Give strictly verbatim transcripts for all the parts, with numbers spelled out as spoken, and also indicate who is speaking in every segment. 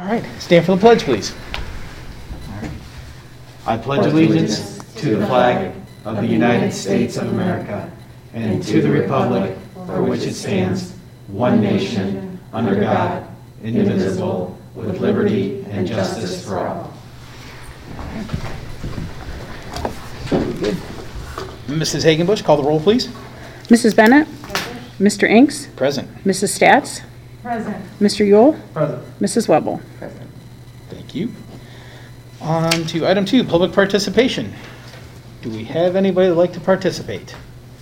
Speaker 1: All right, stand for the pledge, please.
Speaker 2: I pledge allegiance to the flag of the United States of America and to the republic for which it stands, one nation, under God, indivisible, with liberty and justice for all.
Speaker 1: Good. Missus Hagenbush, call the roll, please.
Speaker 3: Missus Bennett? Mister Inks?
Speaker 1: Present.
Speaker 3: Missus Stats?
Speaker 4: Present.
Speaker 3: Mister Yule?
Speaker 2: Present.
Speaker 3: Missus Webble?
Speaker 4: Present.
Speaker 1: Thank you. On to item two, public participation. Do we have anybody that'd like to participate?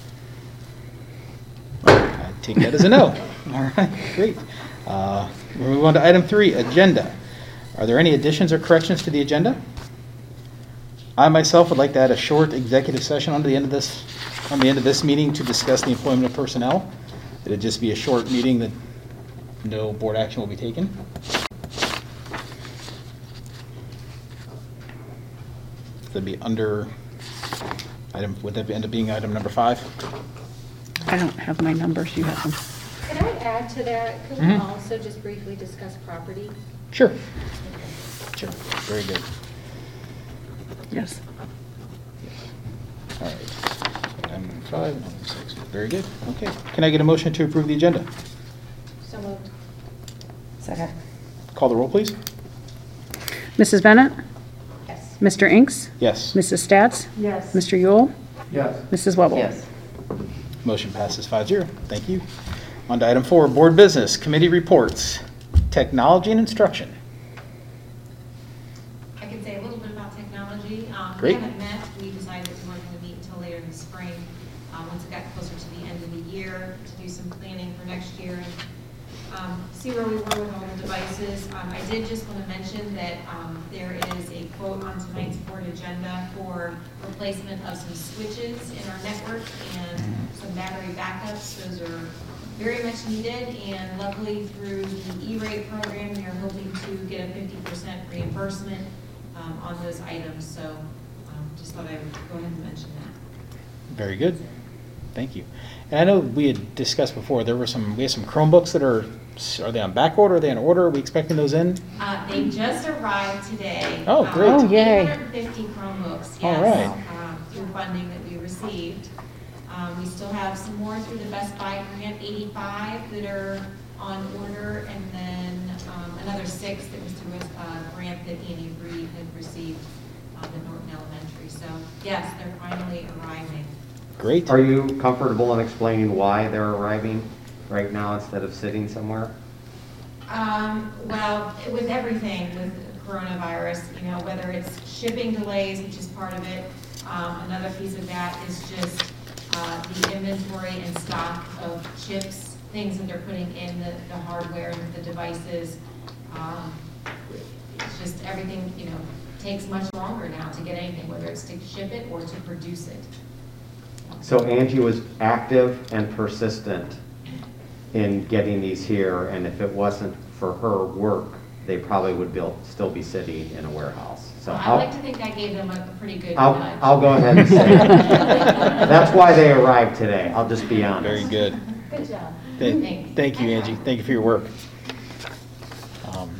Speaker 1: I take that as a no. All right, great. Uh, We'll move on to item three, agenda. Are there any additions or corrections to the agenda? I myself would like to add a short executive session on the end of this, on the end of this meeting to discuss the employment of personnel. It'd just be a short meeting that no board action will be taken. That'd be under item, would that end up being item number five?
Speaker 3: I don't have my numbers, you have them.
Speaker 5: Can I add to that? Could we
Speaker 1: Mhm.
Speaker 5: also just briefly discuss property?
Speaker 1: Sure. Sure, very good.
Speaker 3: Yes.
Speaker 1: All right. Item number five, item number six, very good. Okay, can I get a motion to approve the agenda?
Speaker 5: So moved.
Speaker 4: Second.
Speaker 1: Call the roll, please.
Speaker 3: Missus Bennett?
Speaker 5: Yes.
Speaker 3: Mister Inks?
Speaker 1: Yes.
Speaker 3: Missus Stats?
Speaker 4: Yes.
Speaker 3: Mister Yule?
Speaker 2: Yes.
Speaker 3: Missus Webble?
Speaker 4: Yes.
Speaker 1: Motion passes five zero. Thank you. On to item four, board business, committee reports, technology and instruction.
Speaker 6: I can say a little bit about technology. Um,
Speaker 1: Great.
Speaker 6: We haven't met. We decided that we weren't going to meet until later in the spring, um, once it got closer to the end of the year, to do some planning for next year and um, see where we were with all the devices. Um, I did just want to mention that um, there is a quote on tonight's board agenda for replacement of some switches in our network and some battery backups. Those are very much needed, and luckily through the E-rate program, we are hoping to get a fifty percent reimbursement um, on those items. So um, just thought I would go ahead and mention that.
Speaker 1: Very good. Thank you. And I know we had discussed before, there were some, we have some Chromebooks that are, are they on back order? Are they on order? Are we expecting those in?
Speaker 6: Uh, they just arrived today.
Speaker 1: Oh,
Speaker 6: Um,
Speaker 1: great.
Speaker 3: Oh, yay.
Speaker 6: eight hundred fifty Chromebooks, yes,
Speaker 1: All right.
Speaker 6: um, through funding that we received. Um, we still have some more through the Best Buy grant, eighty-five that are on order, and then um, another six that was through a uh, grant that Annie Reed had received um, at Norton Elementary. So yes, they're finally arriving.
Speaker 1: Great.
Speaker 7: Are you comfortable in explaining why they're arriving right now instead of sitting somewhere?
Speaker 6: Um, well, with everything with coronavirus, you know, whether it's shipping delays, which is part of it, um, another piece of that is just uh, the inventory and stock of chips, things that they're putting in the, the hardware and the devices. Um, it's just everything, you know, takes much longer now to get anything, whether it's to ship it or to produce it.
Speaker 7: So Angie was active and persistent in getting these here, and if it wasn't for her work, they probably would be, still be sitting in a warehouse. So
Speaker 6: I
Speaker 7: I'll,
Speaker 6: like to think I gave them a, a pretty good
Speaker 7: I'll,
Speaker 6: nudge.
Speaker 7: I'll go ahead and say it. That's why they arrived today. I'll just be honest.
Speaker 1: Very good.
Speaker 5: Good job.
Speaker 1: Thank,
Speaker 6: Thanks.
Speaker 1: thank you, Angie. Thank you for your work. Um,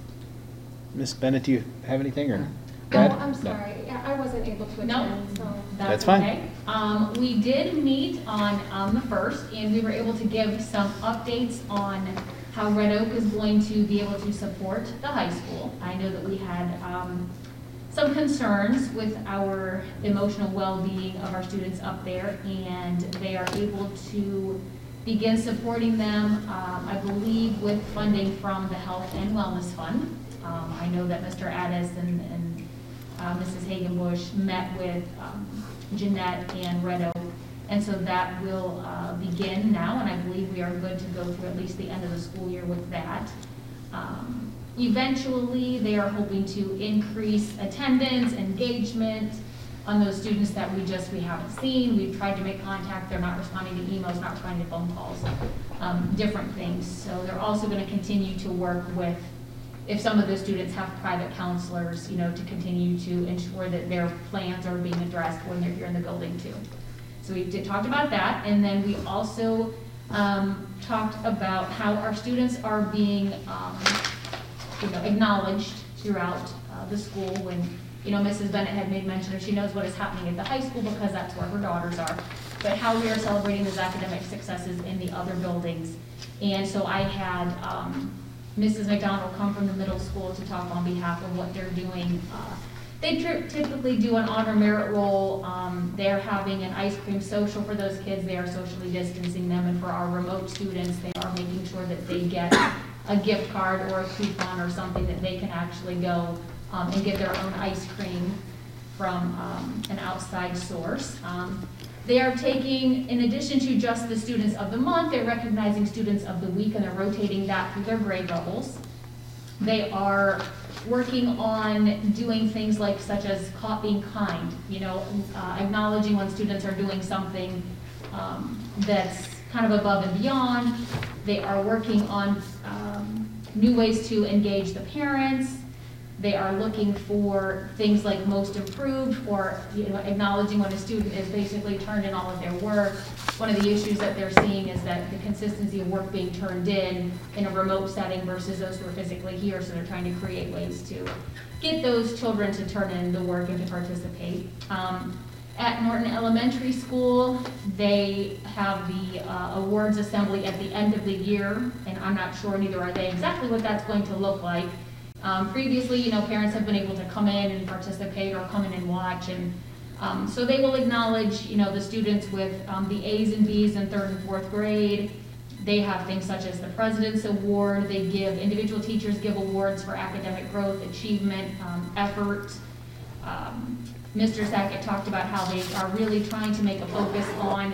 Speaker 1: Miz Bennett, do you have anything, or Brad?
Speaker 5: Oh, I'm
Speaker 1: No.
Speaker 5: sorry. Yeah, I wasn't able to
Speaker 8: No.
Speaker 5: attend, so.
Speaker 1: That's fine.
Speaker 8: Okay. Um, we did meet on, um, the first, and we were able to give some updates on how Red Oak is going to be able to support the high school. I know that we had, um, some concerns with our emotional well-being of our students up there, and they are able to begin supporting them, um, I believe, with funding from the Health and Wellness Fund. Um, I know that Mister Addis and, and uh, Missus Hagenbush met with um, Jeanette and Red Oak, and so that will uh, begin now, and I believe we are good to go through at least the end of the school year with that. Um, eventually, they are hoping to increase attendance, engagement on those students that we just, we haven't seen. We've tried to make contact, they're not responding to emails, not responding to phone calls, um, different things. So they're also going to continue to work with, if some of the students have private counselors, you know, to continue to ensure that their plans are being addressed when they're here in the building too. So we did talked about that, and then we also um, talked about how our students are being um, you know, acknowledged throughout uh, the school when, you know, Missus Bennett had made mention of she knows what is happening at the high school because that's where her daughters are, but how we are celebrating those academic successes in the other buildings. And so I had um, Missus McDonald come from the middle school to talk on behalf of what they're doing. Uh, They tri- typically do an honor merit roll. Um, they're having an ice cream social for those kids. They are socially distancing them. And for our remote students, they are making sure that they get a gift card or a coupon or something that they can actually go um, and get their own ice cream from um, an outside source. Um, they are taking, in addition to just the students of the month, they're recognizing students of the week, and they're rotating that through their grade levels. They are working on doing things like such as caught being kind, you know, uh, acknowledging when students are doing something um, that's kind of above and beyond. They are working on um, new ways to engage the parents. They are looking for things like most improved, or, you know, acknowledging when a student is basically turned in all of their work. One of the issues that they're seeing is that the consistency of work being turned in in a remote setting versus those who are physically here, so they're trying to create ways to get those children to turn in the work and to participate. Um, at Norton Elementary School, they have the uh, awards assembly at the end of the year, and I'm not sure, neither are they, exactly what that's going to look like. Um, previously, you know, parents have been able to come in and participate or come in and watch, and um, so they will acknowledge, you know, the students with um, the A's and B's in third and fourth grade. They have things such as the President's Award. They give, individual teachers give awards for academic growth, achievement, um, effort. Um, Mister Sackett talked about how they are really trying to make a focus on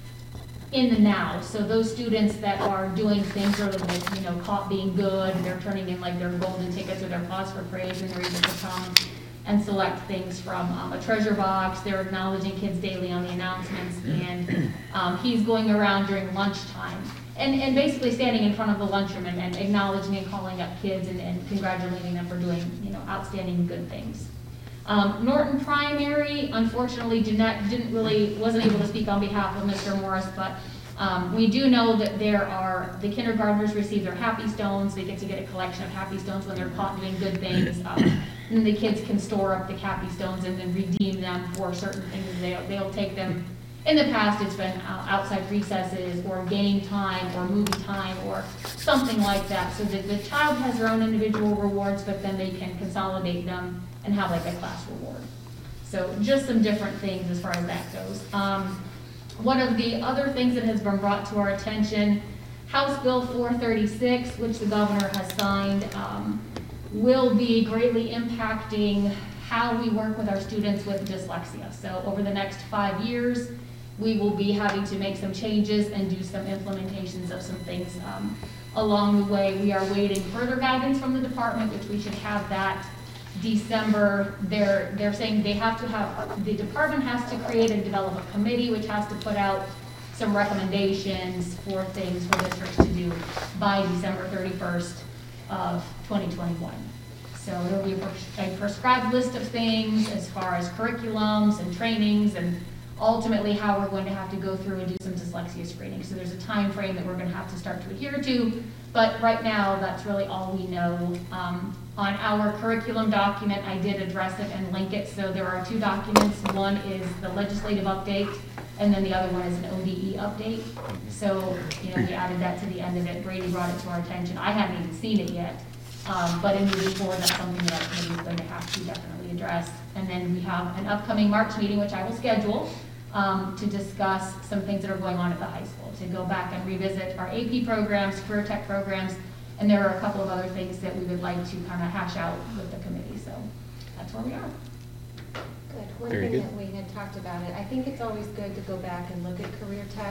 Speaker 8: in the now. So those students that are doing things or like, you know, caught being good, they're turning in like their golden tickets or their pause for praise, and they're able to come and select things from um, a treasure box. They're acknowledging kids daily on the announcements, and um, he's going around during lunchtime and, and basically standing in front of the lunchroom and, and acknowledging and calling up kids and, and congratulating them for doing, you know, outstanding good things. Um, Norton Primary, unfortunately, did not, didn't really, wasn't able to speak on behalf of Mister Morris, but um, we do know that there are, the kindergartners receive their Happy Stones. They get to get a collection of Happy Stones when they're caught doing good things. Um, and the kids can store up the Happy Stones and then redeem them for certain things. They'll, they'll take them. In the past, it's been uh, outside recesses or game time or movie time or something like that, so that the child has their own individual rewards, but then they can consolidate them and have like a class reward. So just some different things as far as that goes. Um, one of the other things that has been brought to our attention, House Bill four thirty-six, which the governor has signed, um, will be greatly impacting how we work with our students with dyslexia. So over the next five years, we will be having to make some changes and do some implementations of some things um, along the way. We are waiting further guidance from the department, which we should have that December. They're, they're saying they have to have, the department has to create and develop a committee which has to put out some recommendations for things for districts to do by December thirty-first of twenty twenty-one. So there will be a, pres a prescribed list of things as far as curriculums and trainings, and ultimately how we're going to have to go through and do some dyslexia screening. So there's a time frame that we're going to have to start to adhere to, but right now that's really all we know. Um, on our curriculum document, I did address it and link it. So there are two documents. One is the legislative update, and then the other one is an O D E update. So, you know, we added that to the end of it. Brady brought it to our attention. I hadn't even seen it yet. Um, but in moving forward, that's something that our committee is going to have to definitely address. And then we have an upcoming March meeting, which I will schedule, um, to discuss some things that are going on at the high school, to go back and revisit our A P programs, career tech programs, and there are a couple of other things that we would like to kind of hash out with the committee. So that's where we are.
Speaker 5: Good. One
Speaker 1: Very
Speaker 5: thing
Speaker 1: good.
Speaker 5: that we had talked about it, I think it's always good to go back and look at career tech,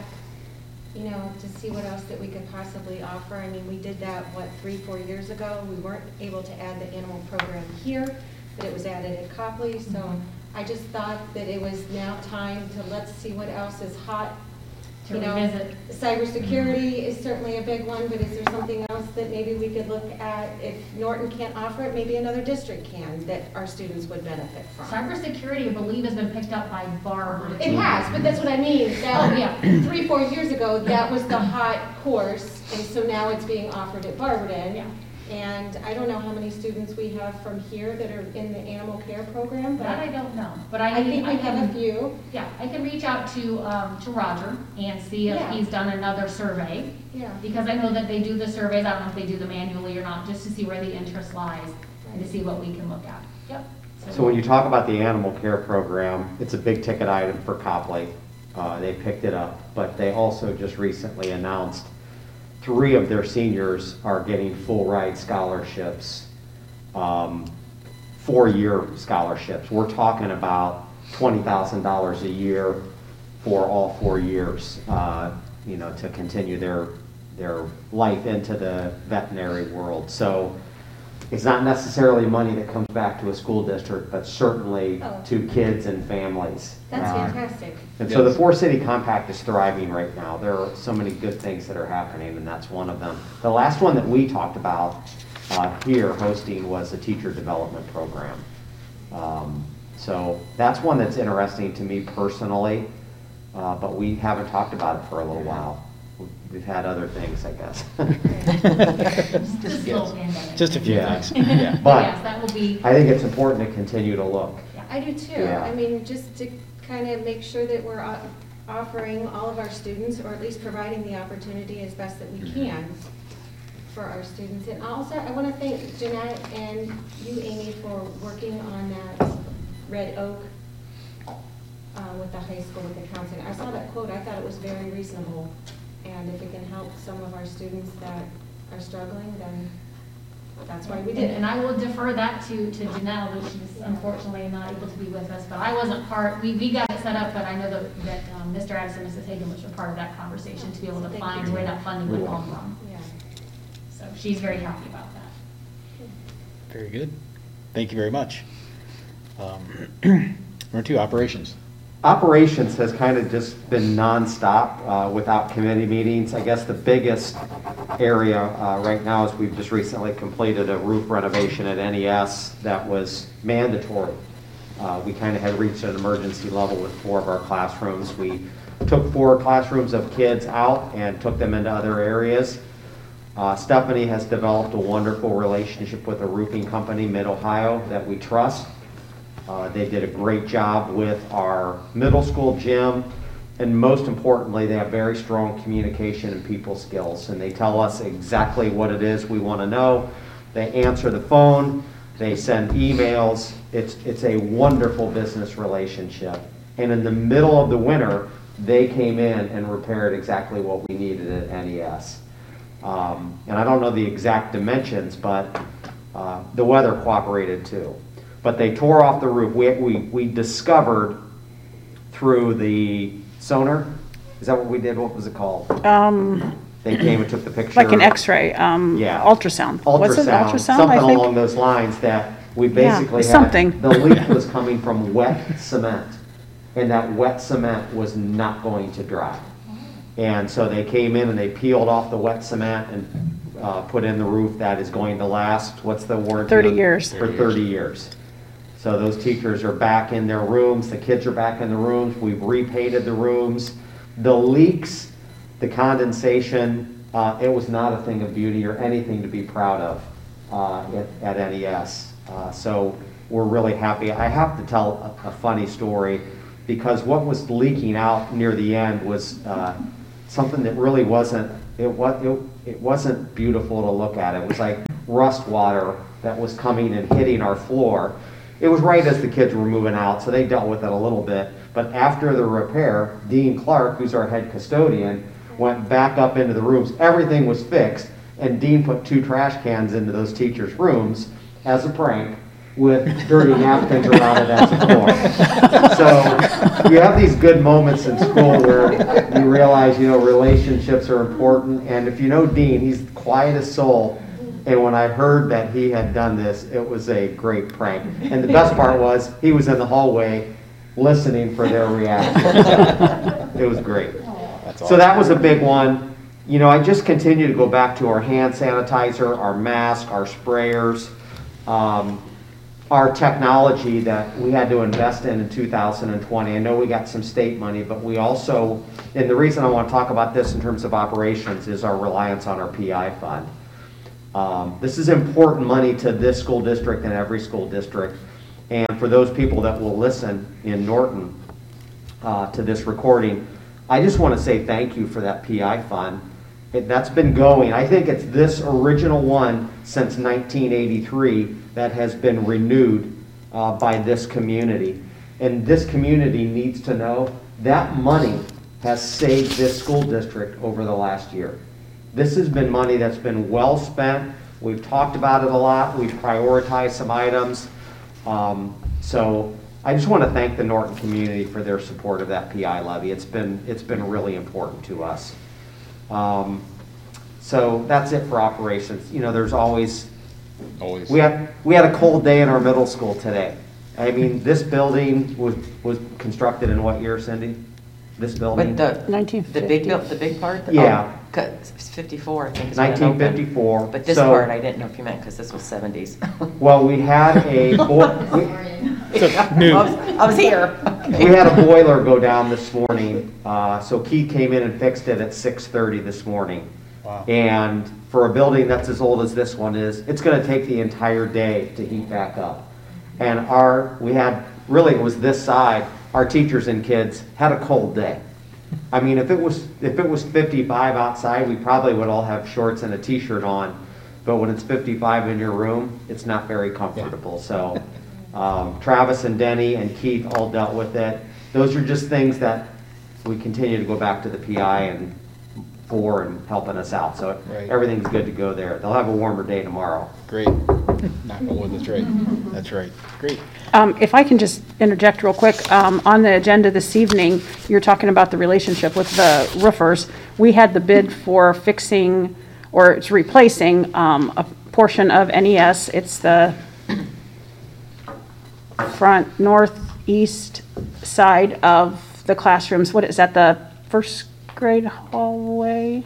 Speaker 5: you know, to see what else that we could possibly offer. I mean, we did that, what, three, four years ago. We weren't able to add the animal program here, but it was added at Copley. So
Speaker 8: Mm-hmm.
Speaker 5: I just thought that it was now time to let's see what else is hot.
Speaker 8: To
Speaker 5: You know,
Speaker 8: revisit.
Speaker 5: cybersecurity is certainly a big one, but is there something else that maybe we could look at? If Norton can't offer it, maybe another district can, that our students would benefit from.
Speaker 8: Cybersecurity, I believe, has been picked up by Barber.
Speaker 5: It has, but that's what I mean. That,
Speaker 8: Oh, yeah.
Speaker 5: Three, four years ago, that was the hot course, and so now it's being offered at Barberton.
Speaker 8: Yeah.
Speaker 5: And I don't know how many students we have from here that are in the animal care program, but
Speaker 8: That I don't know, but I
Speaker 5: I
Speaker 8: need,
Speaker 5: think
Speaker 8: I
Speaker 5: we have a
Speaker 8: can,
Speaker 5: few.
Speaker 8: yeah, I can reach out to, um, to Roger and see if
Speaker 5: Yeah.
Speaker 8: he's done another survey.
Speaker 5: Yeah.
Speaker 8: Because I know that they do the surveys, I don't know if they do them manually or not, just to see where the interest lies and to see what we can look at. Yep.
Speaker 7: So when you talk about the animal care program, it's a big ticket item for Copley. Uh, they picked it up, but they also just recently announced three of their seniors are getting full ride scholarships, um, four-year scholarships. We're talking about twenty thousand dollars a year for all four years, uh, you know, to continue their, their life into the veterinary world. So it's not necessarily money that comes back to a school district, but certainly
Speaker 5: Oh.
Speaker 7: to kids and families.
Speaker 5: That's
Speaker 7: Uh,
Speaker 5: fantastic.
Speaker 7: And so the Four City Compact is thriving right now. There are so many good things that are happening, and that's one of them. The last one that we talked about uh, here hosting was a teacher development program. Um, So that's one that's interesting to me personally, uh, but we haven't talked about it for a little while. We've had other things, I guess.
Speaker 8: Just a little pandemic.
Speaker 1: Just a few
Speaker 7: Yeah.
Speaker 1: things, yeah.
Speaker 7: But
Speaker 8: Yes, that will be,
Speaker 7: I think it's important to continue to look.
Speaker 5: I do too.
Speaker 7: Yeah.
Speaker 5: I mean, just to kind of make sure that we're o- offering all of our students, or at least providing the opportunity as best that we can for our students. And also, I want to thank Jeanette and you, Amy, for working on that Red Oak uh, with the high school with the counseling. I saw that quote, I thought it was very reasonable. And if it can help some of our students that are struggling, then that's why we did it.
Speaker 8: and I will defer that to, to Janelle, who she's unfortunately not able to be with us, but I wasn't part, we, we got it set up, but I know that, that um, Mister Addison and Missus Hagan was a part of that conversation to be able to
Speaker 5: Thank
Speaker 8: find
Speaker 5: you.
Speaker 8: where that funding would come from.
Speaker 5: Yeah.
Speaker 8: So she's very happy about that.
Speaker 1: Very good. Thank you very much. Um, Number two, operations.
Speaker 7: Operations has kind of just been nonstop uh, without committee meetings. I guess the biggest area uh, right now is we've just recently completed a roof renovation at N E S that was mandatory. Uh, we kind of had reached an emergency level with four of our classrooms. We took four classrooms of kids out and took them into other areas. Uh, Stephanie has developed a wonderful relationship with a roofing company, Mid-Ohio, that we trust. Uh, they did a great job with our middle school gym, and most importantly, they have very strong communication and people skills, and they tell us exactly what it is we want to know. They answer the phone, they send emails. It's, it's a wonderful business relationship. And in the middle of the winter, they came in and repaired exactly what we needed at N E S. Um, and I don't know the exact dimensions, but uh, the weather cooperated too. But they tore off the roof. We, we, we discovered through the sonar, is that what we did? What was it called?
Speaker 3: Um,
Speaker 7: They came and took the picture.
Speaker 3: like an X-ray, um,
Speaker 7: Yeah.
Speaker 3: ultrasound. Was it
Speaker 7: Ultrasound,
Speaker 3: ultrasound,
Speaker 7: something
Speaker 3: I think?
Speaker 7: along those lines, that we
Speaker 3: Yeah,
Speaker 7: basically had.
Speaker 3: something.
Speaker 7: The leak was coming from wet cement, and that wet cement was not going to dry. And so they came in and they peeled off the wet cement and uh, put in the roof that is going to last, what's the warranty?
Speaker 3: thirty
Speaker 7: on-
Speaker 3: years.
Speaker 7: For thirty years. So those teachers are back in their rooms, the kids are back in the rooms, we've repainted the rooms. The leaks, the condensation, uh, it was not a thing of beauty or anything to be proud of uh, at, at N E S. Uh, so we're really happy. I have to tell a, a funny story, because what was leaking out near the end was uh, something that really wasn't, it, was, it, it wasn't beautiful to look at. It was like rust water that was coming and hitting our floor. It was right as the kids were moving out, so they dealt with it a little bit. But after the repair, Dean Clark, who's our head custodian, went back up into the rooms. Everything was fixed, and Dean put two trash cans into those teachers' rooms as a prank, with dirty napkins around it as a floor. So you have these good moments in school where you realize, you know, relationships are important. And if you know Dean, he's the quietest soul. And when I heard that he had done this, it was a great prank. And the best part was, he was in the hallway listening for their reaction. It was great.
Speaker 1: That's
Speaker 7: So that was a big one. You know, I just continue to go back to our hand sanitizer, our mask, our sprayers, um, our technology that we had to invest in in two thousand twenty. I know we got some state money, but we also, and the reason I want to talk about this in terms of operations is our reliance on our P I fund. Um, This is important money to this school district and every school district. And for those people that will listen in Norton uh, to this recording, I just want to say thank you for that P I fund. It- That's been going, I think it's this original one since nineteen eighty-three that has been renewed uh, by this community. And this community needs to know that money has saved this school district over the last year. This has been money that's been well spent. We've talked about it a lot. We've prioritized some items. Um, So I just want to thank the Norton community for their support of that P I levy. It's been, it's been really important to us. Um, So that's it for operations. You know, there's always,
Speaker 1: Always.
Speaker 7: we had, we had a cold day in our middle school today. I mean, this building was, was constructed in what year, Cindy? This building?
Speaker 4: But the,
Speaker 3: nineteen
Speaker 4: the
Speaker 3: fifty.
Speaker 4: big, buil- the big part?
Speaker 7: Yeah.
Speaker 4: Oh, 'cause it's fifty-four, I think is when it
Speaker 7: nineteen
Speaker 4: opened.
Speaker 7: fifty-four.
Speaker 4: But this
Speaker 7: So-
Speaker 4: part, I didn't know if you meant, because this was seventies.
Speaker 7: Well, we had a, bo- we-
Speaker 1: new.
Speaker 4: I was, I was here.
Speaker 7: we had a boiler go down this morning, uh, so Keith came in and fixed it at six thirty this morning.
Speaker 1: Wow.
Speaker 7: And for a building that's as old as this one is, it's gonna take the entire day to heat back up. And our, we had, really it was this side, our teachers and kids had a cold day. I mean, if it was, if it was fifty-five outside, we probably would all have shorts and a t-shirt on. But when it's fifty-five in your room, it's not very comfortable. So um, Travis and Denny and Keith all dealt with it. Those are just things that we continue to go back to the P I and for and helping us out. So
Speaker 1: Right.
Speaker 7: everything's good to go there. They'll have a warmer day tomorrow.
Speaker 1: Great. Knock on wood, that's right. That's right. Great.
Speaker 3: Um, If I can just interject real quick, um, on the agenda this evening, you're talking about the relationship with the roofers. We had the bid for fixing, or it's replacing, um, a portion of N E S. It's the front northeast side of the classrooms. What is that, the first grade hallway?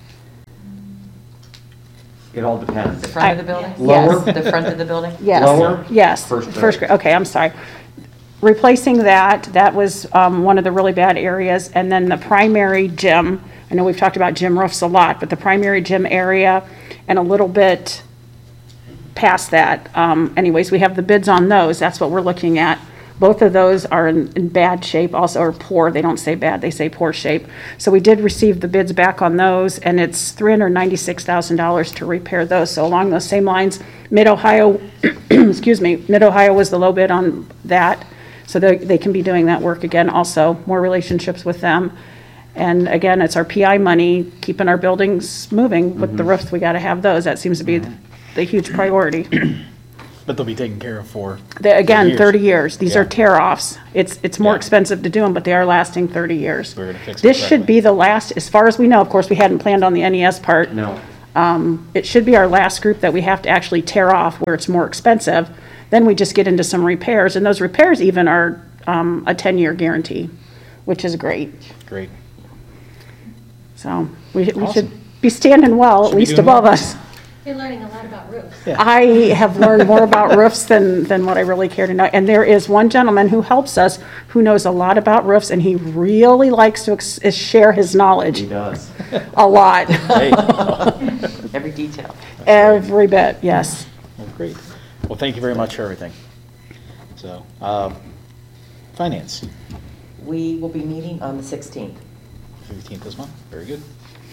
Speaker 7: It all depends.
Speaker 4: The front of the building?
Speaker 7: Lower?
Speaker 4: Yes, the front of the building?
Speaker 3: Yes.
Speaker 7: Lower?
Speaker 3: Yes.
Speaker 7: First grade.
Speaker 3: First grade, okay, I'm sorry. Replacing that, that was um, one of the really bad areas. And then the primary gym, I know we've talked about gym roofs a lot, but the primary gym area and a little bit past that. Um, Anyways, we have the bids on those, that's what we're looking at. Both of those are in in bad shape also, or poor, they don't say bad, they say poor shape. So we did receive the bids back on those, and it's three hundred ninety-six thousand dollars to repair those. So along those same lines, Mid-Ohio, excuse me, Mid-Ohio was the low bid on that. So they, they can be doing that work again also, more relationships with them. And again, it's our P I money, keeping our buildings moving with the roofs, we gotta have those. That seems to be the huge priority.
Speaker 1: But they'll be taken care of for.
Speaker 3: The- Again,
Speaker 1: years.
Speaker 3: thirty years. These are
Speaker 1: Yeah.
Speaker 3: tear-offs. It's, it's more
Speaker 1: Yeah.
Speaker 3: expensive to do them, but they are lasting thirty years.
Speaker 1: We're gonna fix it
Speaker 3: This should
Speaker 1: correctly.
Speaker 3: be the last, as far as we know, of course, we hadn't planned on the N E S part.
Speaker 7: No.
Speaker 3: Um, It should be our last group that we have to actually tear off where it's more expensive. Then we just get into some repairs, and those repairs even are um, a ten-year guarantee, which is great.
Speaker 1: Great.
Speaker 3: So we, we should
Speaker 1: Awesome.
Speaker 3: be standing well, at
Speaker 1: Should be
Speaker 3: least
Speaker 1: doing
Speaker 3: above
Speaker 1: well.
Speaker 3: us.
Speaker 5: You're learning a lot about roofs.
Speaker 3: I have learned more about roofs than, than what I really care to know. And there is one gentleman who helps us, who knows a lot about roofs, and he really likes to ex- share his knowledge
Speaker 7: He does.
Speaker 3: a lot.
Speaker 1: Hey.
Speaker 4: Every detail.
Speaker 3: Every bit, yes.
Speaker 1: Well, great. Well, thank you very much for everything. So, um, finance,
Speaker 4: We will be meeting on the sixteenth.
Speaker 1: fifteenth this month. Very good.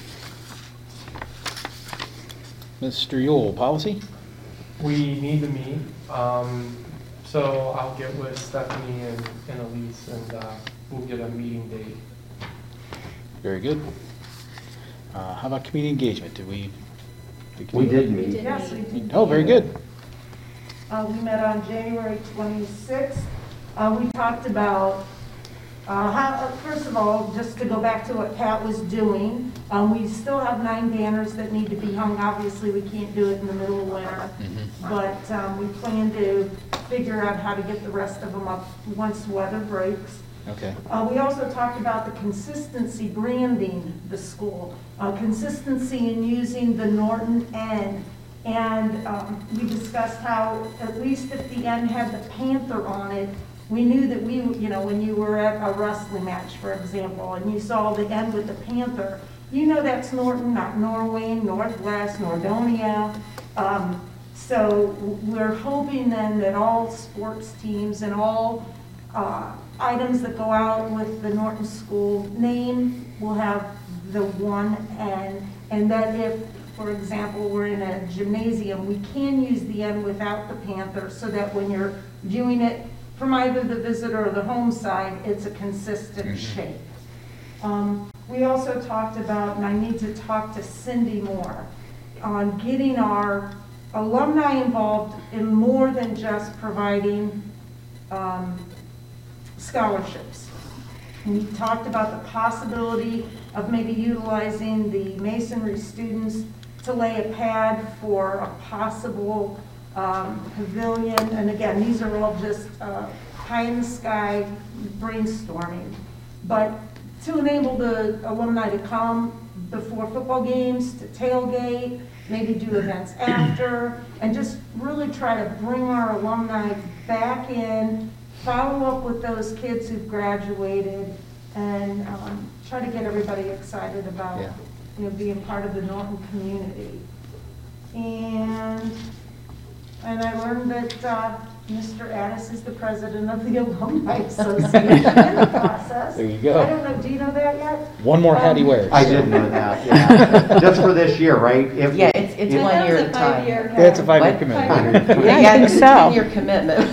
Speaker 1: Mister Yule, policy?
Speaker 9: We need to meet, um, so I'll get with Stephanie and, and Elise, and, uh, we'll get a meeting date.
Speaker 1: Very good. Uh, how about community engagement? Did we?
Speaker 7: We did
Speaker 5: We
Speaker 7: meet.
Speaker 5: did
Speaker 10: Yes, we
Speaker 5: meet.
Speaker 10: did.
Speaker 1: Oh, very good.
Speaker 10: Uh, we met on January twenty-sixth. Uh, we talked about, uh, how, uh, first of all, just to go back to what Pat was doing, um, we still have nine banners that need to be hung. Obviously, we can't do it in the middle of winter, but, um, we plan to figure out how to get the rest of them up once weather breaks.
Speaker 1: Okay.
Speaker 10: Uh, we also talked about the consistency branding the school, uh, consistency in using the Norton N. And um, we discussed how, at least if the N had the panther on it, we knew that we, you know, when you were at a wrestling match, for example, and you saw the N with the panther, you know that's Norton, not Norway, Northwest, Nordonia. Um, So we're hoping then that all sports teams and all uh, items that go out with the Norton School name will have the one N, and that if, for example, we're in a gymnasium, we can use the N without the Panther, so that when you're viewing it from either the visitor or the home side, it's a consistent shape. Um, We also talked about, and I need to talk to Cindy more, on getting our alumni involved in more than just providing um, scholarships. We talked about the possibility of maybe utilizing the masonry students to lay a pad for a possible um, pavilion. And again, these are all just uh, pie in the sky brainstorming. But to enable the alumni to come before football games, to tailgate, maybe do events after, and just really try to bring our alumni back in, follow up with those kids who've graduated, and um, try to get everybody excited about,
Speaker 1: Yeah.
Speaker 10: you know, being part of the Norton community. And, and I learned that uh, Mister Addis is the president of the Alumni Association in the process.
Speaker 1: There you go.
Speaker 10: I don't know, do you know that yet?
Speaker 1: One more hat he
Speaker 10: Um,
Speaker 1: wears.
Speaker 7: I did know that, yeah. Just for this year, right? If-
Speaker 4: Yeah, it's, it's
Speaker 7: if-
Speaker 4: one year at a time.
Speaker 1: Yeah, it's a five-year
Speaker 4: What?
Speaker 1: commitment.
Speaker 3: Yeah, I
Speaker 4: Yeah,
Speaker 3: think
Speaker 4: it's a
Speaker 3: so.
Speaker 4: ten-year commitment.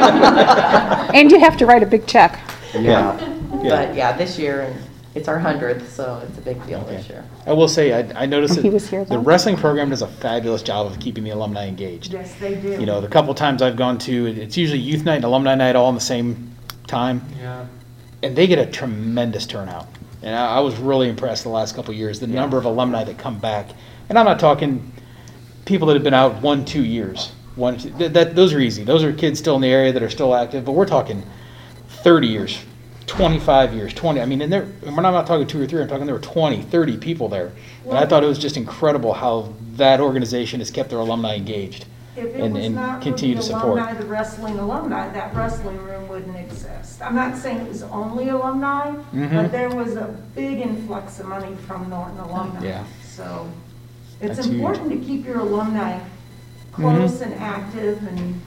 Speaker 3: And you have to write a big check.
Speaker 7: Yeah.
Speaker 4: But yeah, this year, and it's our hundredth, so it's a big deal this
Speaker 1: Okay.
Speaker 4: year.
Speaker 1: I will say, I, I noticed that
Speaker 3: He was here
Speaker 1: the
Speaker 3: then?
Speaker 1: wrestling program does a fabulous job of keeping the alumni engaged.
Speaker 10: Yes, they do.
Speaker 1: You know, the couple times I've gone to, it- it's usually youth night and alumni night all in the same time,
Speaker 9: Yeah.
Speaker 1: and they get a tremendous turnout. And I, I was really impressed the last couple of years, the number of alumni that come back. And I'm not talking people that have been out one, two years. One, two- that, that those are easy. Those are kids still in the area that are still active. But we're talking thirty years, twenty-five years, twenty. I mean, and there, and we're not, I'm not talking two or three. I'm talking there were twenty, thirty people there. And I thought it was just incredible how that organization has kept their alumni engaged.
Speaker 10: If it
Speaker 1: and-
Speaker 10: was
Speaker 1: and
Speaker 10: not for
Speaker 1: continue
Speaker 10: the
Speaker 1: to support.
Speaker 10: alumni, the wrestling alumni, that wrestling room wouldn't exist. I'm not saying it was only alumni,
Speaker 1: Mhm.
Speaker 10: but there was a big influx of money from Norton alumni.
Speaker 1: Yeah.
Speaker 10: So it's
Speaker 1: That's huge.
Speaker 10: important to keep your alumni close and active and,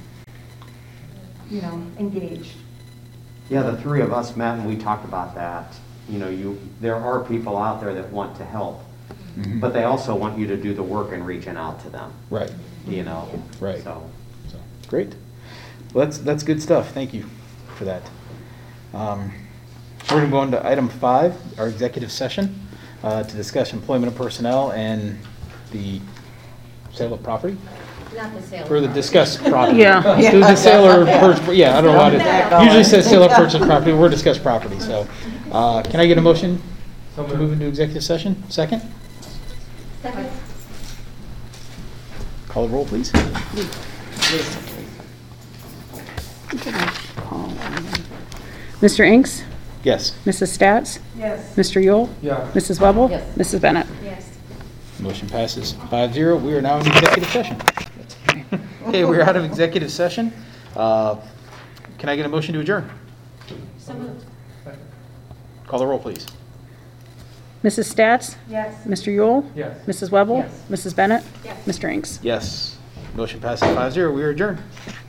Speaker 10: you know, engaged.
Speaker 7: Yeah, the three of us met and we talked about that. You know, you, there are people out there that want to help,
Speaker 1: Mhm.
Speaker 7: but they also want you to do the work and reaching out to them,
Speaker 1: Right.
Speaker 7: you know?
Speaker 1: Right.
Speaker 7: So,
Speaker 1: So, great. Well, that's, that's good stuff. Thank you for that. Um, We're going to go on to item five, our executive session, uh, to discuss employment of personnel and the sale of property.
Speaker 5: Not the sale.
Speaker 1: For the discuss property.
Speaker 3: Yeah.
Speaker 1: It was the sale or purchase, yeah, I don't know why
Speaker 4: Yeah.
Speaker 1: it, usually says sale or purchase property, we're discuss property, so. uh, Can I get a motion
Speaker 9: So
Speaker 1: to move into executive session? Second?
Speaker 5: Second.
Speaker 1: Call the roll, please.
Speaker 3: Mister Inks?
Speaker 1: Yes.
Speaker 3: Missus Stats?
Speaker 10: Yes.
Speaker 3: Mister Yule?
Speaker 9: Yeah.
Speaker 3: Missus Webble?
Speaker 4: Yes.
Speaker 3: Missus Bennett?
Speaker 5: Yes.
Speaker 1: Motion passes five zero. We are now in executive session. Okay, we're out of executive session. Uh, Can I get a motion to adjourn?
Speaker 5: So moved.
Speaker 1: Call the roll, please.
Speaker 3: Missus Stats?
Speaker 10: Yes.
Speaker 3: Mister Yule?
Speaker 9: Yes.
Speaker 3: Missus Webble?
Speaker 4: Yes.
Speaker 3: Missus Bennett?
Speaker 5: Yes.
Speaker 3: Mister Inks?
Speaker 1: Yes. Motion passes five zero. We are adjourned.